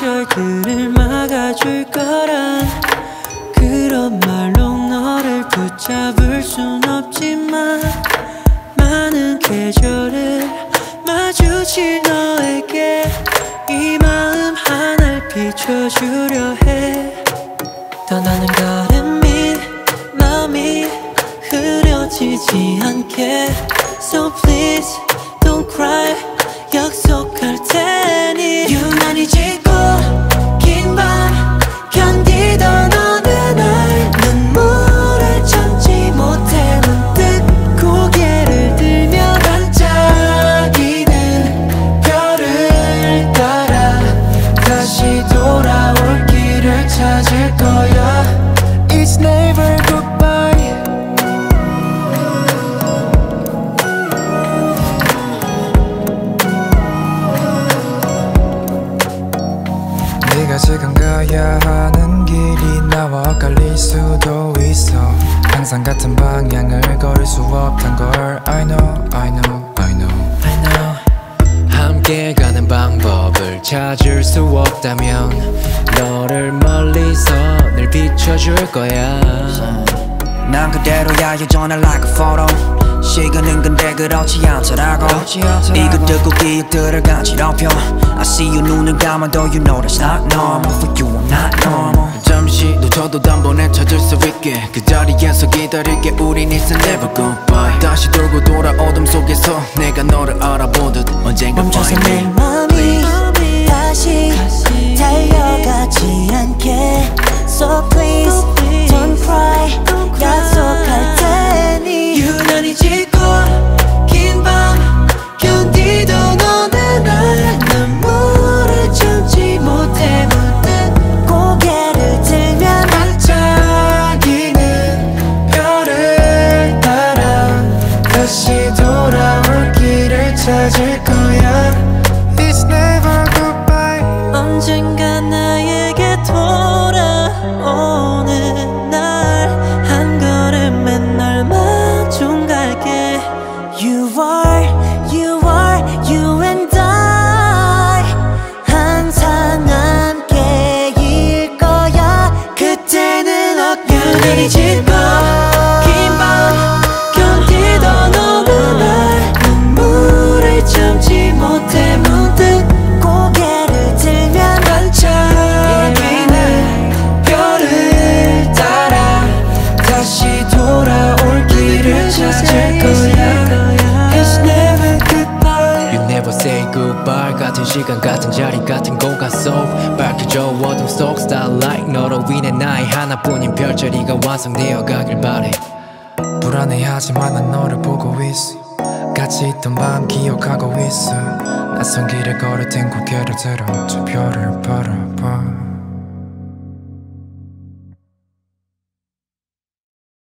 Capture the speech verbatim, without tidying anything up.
계절들을 막아줄 거란 그런 말로 너를 붙잡을 순 없지만 많은 계절을 마주칠 너에게 이 마음 하나를 비춰주려 해. 떠나는 걸음이 마음이 흐려지지 않게 So please don't cry 약속할 테니 유난히 짙고 긴 밤 견디던 어느 날 눈물을 참지 못해 문득 고개를 들며 반짝이는 별을 따라 다시 돌아올 길을 찾을 거야. It's never goodbye. 네가 지금 가야 하는 길이 나와 엇갈릴 수도 있어. 항상 같은 방향을 걸을 수 없단 걸 I know, I know, I know, I know. 함께 가는 방법을 찾을 수 없다면 너를 멀리서 늘 비춰줄 거야. 난 그대로야 여전히 like a photo. 시간은 근데 그렇지 않더라고. 이거 듣고 기억들을 간지럽혀. I see you 눈을 감아도 you know that's not normal. For you I'm not normal. 잠시 놓쳐도 단번에 찾을 수 있게 그 자리에서 기다릴게. 우린 it's never goodbye. 다시 돌고 돌아 어둠 속에서 내가 너를 알아보듯 언젠가 멈춰서 find 내 me. 맘이 다시 달려가지 않게 So please don't cry 약속할 테니 유난히 짙고 긴 밤 견디던 어느 날 눈물을 참지 못해 문득 고개를 들면 반짝이는 별을 따라 다시 돌아올 길을 찾을 거야. It's never goodbye. 언젠가 나에게 돌아오는 날 한 걸음에 널 마중 갈게. You are, you are, you and I 항상 함께일 거야. 그때는 어깨를 짚고 긴 밤 견디던 어느 날 눈물을 참지 못해 문득 고개를 들면 반짝이는 별을 따라 다시 돌아올 길을 찾을 거야. It's never goodbye. You never say goodbye. 같은 시간 같은 자리 같은 공간 속 밝혀져 어둠 속 starlight. 너로 인해 나의 하나뿐인 별자리가 완성되어 가길 바래. 불안해하지만 난 너를 보고 있어. 같이 있던 밤 기억하고 있어. 낯선 길을 걸을 땐 고개를 들어 저 별을 바라봐.